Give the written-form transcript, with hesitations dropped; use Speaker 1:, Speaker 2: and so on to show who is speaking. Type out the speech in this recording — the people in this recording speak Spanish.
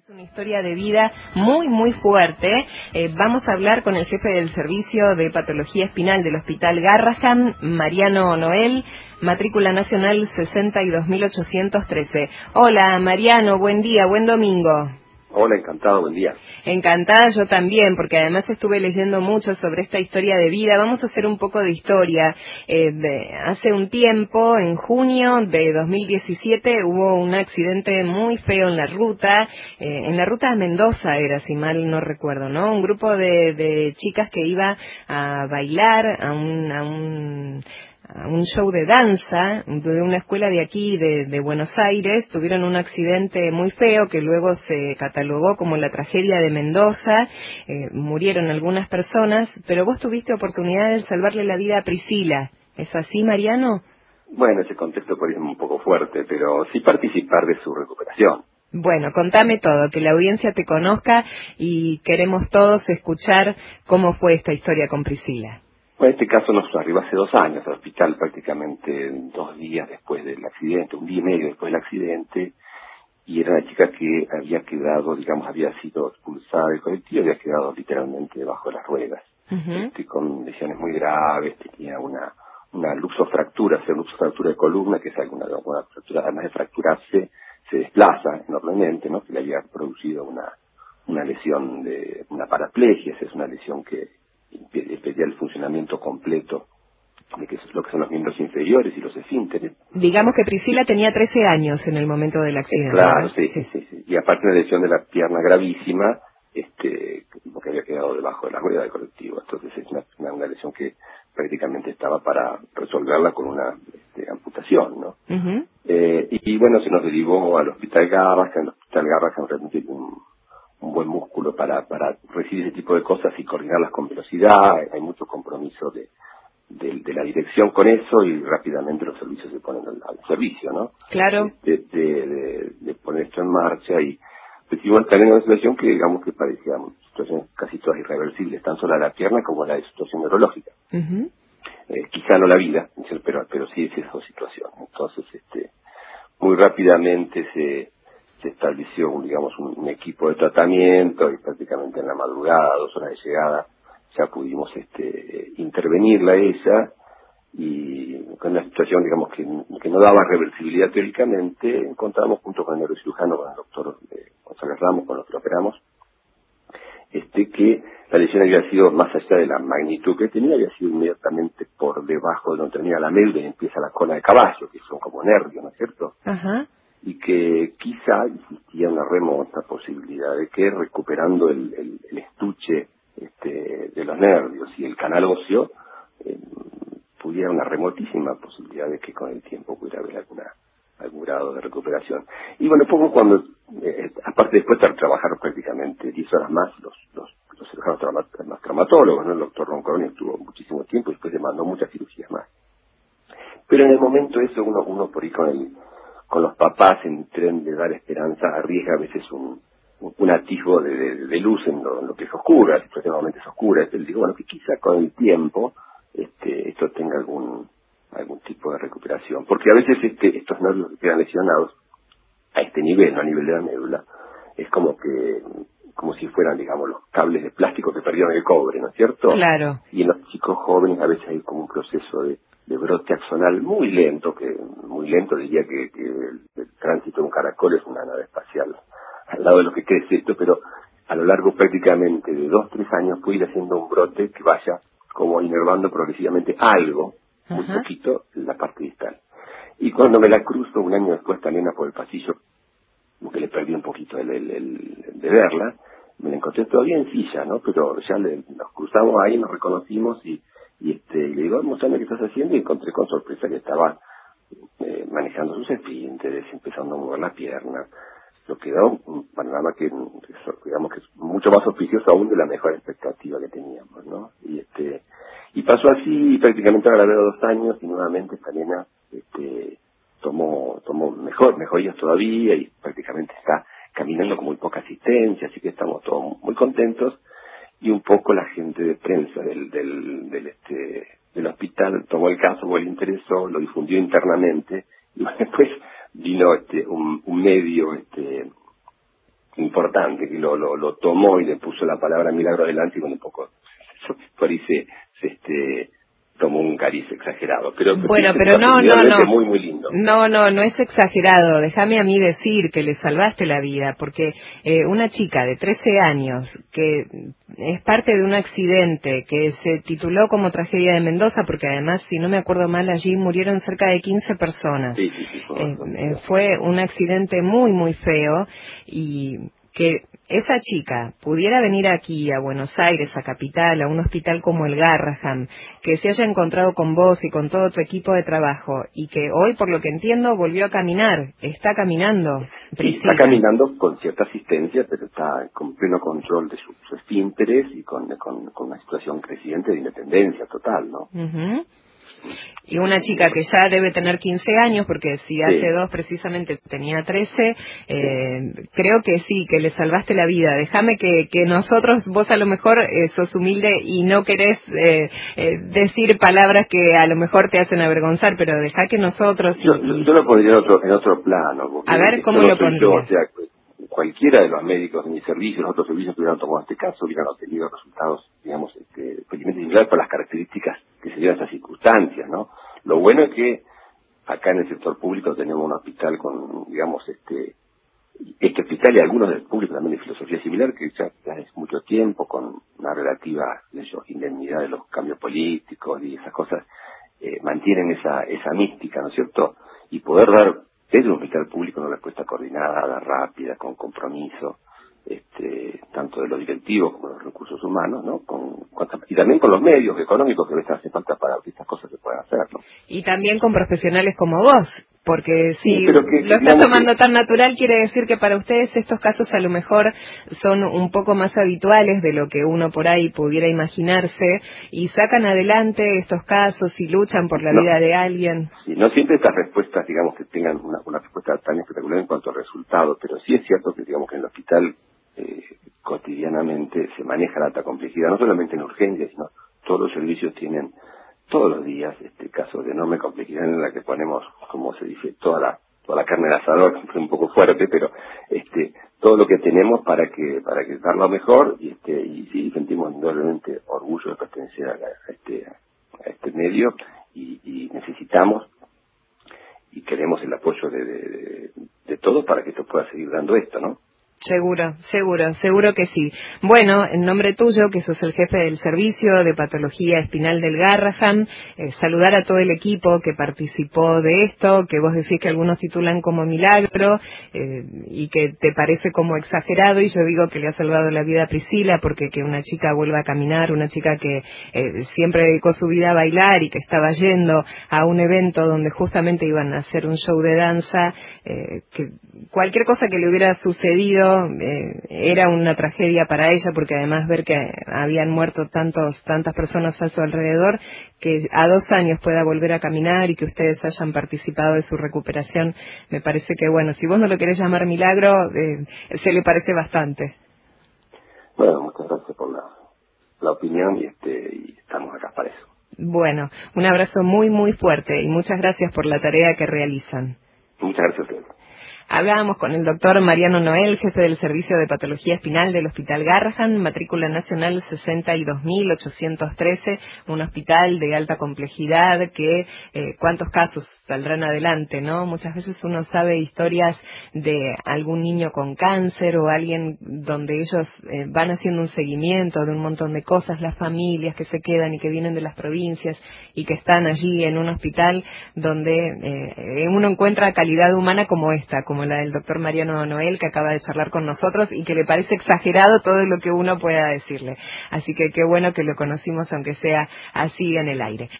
Speaker 1: Es una historia de vida muy, muy fuerte. Vamos a hablar con el jefe del Servicio de Patología Espinal del Hospital Garrahan, Mariano Noel, matrícula nacional 62.813. Hola, Mariano, buen día, buen domingo.
Speaker 2: Hola, encantado, buen día.
Speaker 1: Encantada yo también, porque además estuve leyendo mucho sobre esta historia de vida. Vamos a hacer un poco de historia. Hace un tiempo, en junio de 2017, hubo un accidente muy feo en la ruta de Mendoza era, si mal no recuerdo, ¿no? Un grupo de chicas que iba a bailar a un show de danza de una escuela de aquí, de Buenos Aires. Tuvieron un accidente muy feo que luego se catalogó como la tragedia de Mendoza. Murieron algunas personas, pero vos tuviste oportunidad de salvarle la vida a Priscila. ¿Es así, Mariano?
Speaker 2: Bueno, ese contexto por ahí es un poco fuerte, pero sí participar de su recuperación.
Speaker 1: Bueno, contame todo, que la audiencia te conozca y queremos todos escuchar cómo fue esta historia con Priscila.
Speaker 2: Bueno, este caso nos arribó hace 2 años al hospital, prácticamente 2 días después del accidente, 1 día y medio después del accidente, y era una chica que había quedado, digamos, había sido expulsada del colectivo, había quedado literalmente debajo de las ruedas, con lesiones muy graves, tenía una luxofractura, o sea, luxofractura de columna, que es alguna fractura, además de fracturarse, se desplaza enormemente, ¿no? Que le había producido una lesión de una paraplegia, esa es una lesión que impedía el funcionamiento completo de lo que son los miembros inferiores y los esfínteres.
Speaker 1: Digamos que Priscila tenía 13 años en el momento del accidente.
Speaker 2: Claro,
Speaker 1: ¿verdad?
Speaker 2: sí. Y aparte una lesión de la pierna gravísima, porque había quedado debajo de la rueda del colectivo. Entonces es una lesión que prácticamente estaba para resolverla con una amputación, ¿no? Y bueno, se nos derivó al Hospital Garrahan. El Hospital Garrahan realmente tiene un buen músculo para recibir ese tipo de cosas y coordinarlas con velocidad. Hay mucho compromiso de la dirección con eso, y rápidamente los servicios se ponen al servicio, ¿no?
Speaker 1: Claro.
Speaker 2: De poner esto en marcha, y recibimos también una situación que digamos que parecía situaciones casi todas irreversibles, tanto la de la pierna como la de situación neurológica. Quizá no la vida, pero sí es esa situación. Entonces, muy rápidamente se estableció un equipo de tratamiento, y prácticamente en la madrugada, 2 horas de llegada, ya pudimos intervenirla a ella, y con una situación, digamos, que no daba reversibilidad teóricamente. Encontramos, junto con el neurocirujano, con el doctor González Ramos, con los que lo operamos, que la lesión había sido, más allá de la magnitud que tenía, había sido inmediatamente por debajo de donde termina la médula y empieza la cola de caballo, que son como nervios, ¿no es cierto?
Speaker 1: Ajá.
Speaker 2: Y que quizá existía una remota posibilidad de que, recuperando el estuche de los nervios y el canal óseo, pudiera una remotísima posibilidad de que con el tiempo pudiera haber algún grado de recuperación. Y bueno, poco cuando, aparte después de trabajar prácticamente 10 horas más, los cirujanos los traumatólogos, ¿no? El doctor Roncoroni estuvo muchísimo tiempo y después demandó muchas cirugías más. Pero en el momento eso, uno por ahí con los papás, en tren de dar esperanza, arriesga a veces un atisbo de luz en lo que es oscura, la situación normalmente es oscura. Entonces digo, bueno, que quizá con el tiempo esto tenga algún tipo de recuperación, porque a veces estos nervios que quedan lesionados a este nivel, no a nivel de la médula, es como si fueran, digamos, los cables de plástico que perdieron el cobre, ¿no es cierto?
Speaker 1: Claro.
Speaker 2: Y en los chicos jóvenes a veces hay como un proceso de brote axonal muy lento, diría que el tránsito de un caracol es una nave espacial al lado de lo que crece esto, pero a lo largo prácticamente de 2-3 años puede ir haciendo un brote que vaya como inervando progresivamente algo, muy poquito, en la parte distal. Y cuando me la cruzo 1 año después también por el pasillo, que le perdí un poquito de verla, me la encontré todavía en silla, ¿no? Pero ya nos cruzamos ahí, nos reconocimos, y le digo, mostrame qué estás haciendo, y encontré con sorpresa que estaba manejando sus esfínteres, empezando a mover la pierna. Lo que da un panorama que, digamos, que es mucho más auspicioso aún de la mejor expectativa que teníamos, ¿no? Y pasó así, y prácticamente ahora la veo 2 años, y nuevamente esta nena tomó mejorías todavía, y prácticamente está caminando con muy poca asistencia, así que estamos todos muy contentos. Y un poco la gente de prensa del hospital tomó el caso, o le interesó, lo difundió internamente, y después vino un medio importante, que lo tomó y le puso la palabra milagro adelante y con un poco, por ahí se tomó un cariz exagerado. Pero
Speaker 1: bueno,
Speaker 2: sí,
Speaker 1: pero no.
Speaker 2: muy, muy lindo.
Speaker 1: No es exagerado. Déjame a mí decir que le salvaste la vida, porque una chica de 13 años que es parte de un accidente que se tituló como Tragedia de Mendoza, porque además, si no me acuerdo mal, allí murieron cerca de 15 personas.
Speaker 2: Sí,
Speaker 1: Fue un accidente muy, muy feo, y que esa chica pudiera venir aquí a Buenos Aires, a Capital, a un hospital como el Garrahan, que se haya encontrado con vos y con todo tu equipo de trabajo, y que hoy, por lo que entiendo, volvió a caminar, está caminando.
Speaker 2: Sí, está caminando con cierta asistencia, pero está con pleno control de sus esfínteres y con una situación creciente de independencia total, ¿no?
Speaker 1: Uh-huh. Y una chica que ya debe tener 15 años, porque si hace 2 precisamente tenía 13, creo que sí, que le salvaste la vida. Déjame que nosotros, vos a lo mejor sos humilde y no querés decir palabras que a lo mejor te hacen avergonzar, pero dejá que nosotros...
Speaker 2: Yo lo pondría en otro plano.
Speaker 1: A ver, ¿cómo lo pondrías?
Speaker 2: O sea, cualquiera de los médicos de mi servicio, los otros servicios que hubieran tomado este caso, hubieran obtenido resultados, digamos, felizmente similares por las características que se dieron a estas circunstancias, ¿no? Lo bueno es que acá en el sector público tenemos un hospital con, digamos, este hospital y algunos del público también de filosofía similar, que ya hace mucho tiempo, con una relativa indemnidad de los cambios políticos y esas cosas, mantienen esa mística, ¿no es cierto? Y poder dar desde un hospital público una respuesta coordinada, rápida, con compromiso, tanto de los directivos como de los recursos humanos, ¿no? Y también con los medios económicos que a veces hace falta para que estas cosas se puedan hacer, ¿no?
Speaker 1: Y también con profesionales como vos, porque si
Speaker 2: sí,
Speaker 1: lo estás tomando tan natural, quiere decir que para ustedes estos casos a lo mejor son un poco más habituales de lo que uno por ahí pudiera imaginarse, y sacan adelante estos casos y luchan por la vida de alguien.
Speaker 2: Sí, no siempre estas respuestas, digamos, que tengan una respuesta tan espectacular en cuanto al resultado, pero sí es cierto que, digamos, que en el hospital cotidianamente se maneja la alta complejidad, no solamente en urgencias, sino todos los servicios tienen todos los días casos de enorme complejidad en la que ponemos, como se dice, toda la carne al asador, que es un poco fuerte, pero todo lo que tenemos para que dar lo mejor, y sí sentimos indudablemente orgullo de pertenecer a este medio, y necesitamos y queremos el apoyo de todos para que esto pueda seguir dando esto, ¿no?
Speaker 1: Seguro que sí. Bueno, en nombre tuyo, que sos el jefe del servicio de patología espinal del Garrahan, saludar a todo el equipo que participó de esto, que vos decís que algunos titulan como milagro, y que te parece como exagerado, y yo digo que le ha salvado la vida a Priscila, porque que una chica vuelva a caminar, una chica que siempre dedicó su vida a bailar y que estaba yendo a un evento donde justamente iban a hacer un show de danza, que cualquier cosa que le hubiera sucedido era una tragedia para ella, porque además ver que habían muerto tantas personas a su alrededor, que a 2 años pueda volver a caminar y que ustedes hayan participado de su recuperación, me parece que, bueno, si vos no lo querés llamar milagro, se le parece bastante.
Speaker 2: Bueno, muchas gracias por la opinión, y estamos acá para eso.
Speaker 1: Bueno, un abrazo muy, muy fuerte y muchas gracias por la tarea que realizan.
Speaker 2: Muchas gracias a ustedes.
Speaker 1: Hablábamos con el doctor Mariano Noel, jefe del Servicio de Patología Espinal del Hospital Garrahan, matrícula nacional 62.813, un hospital de alta complejidad que cuántos casos saldrán adelante, ¿no? Muchas veces uno sabe historias de algún niño con cáncer o alguien donde ellos van haciendo un seguimiento de un montón de cosas, las familias que se quedan y que vienen de las provincias y que están allí en un hospital donde uno encuentra calidad humana como esta, como la del doctor Mariano Noel, que acaba de charlar con nosotros y que le parece exagerado todo lo que uno pueda decirle. Así que qué bueno que lo conocimos, aunque sea así en el aire.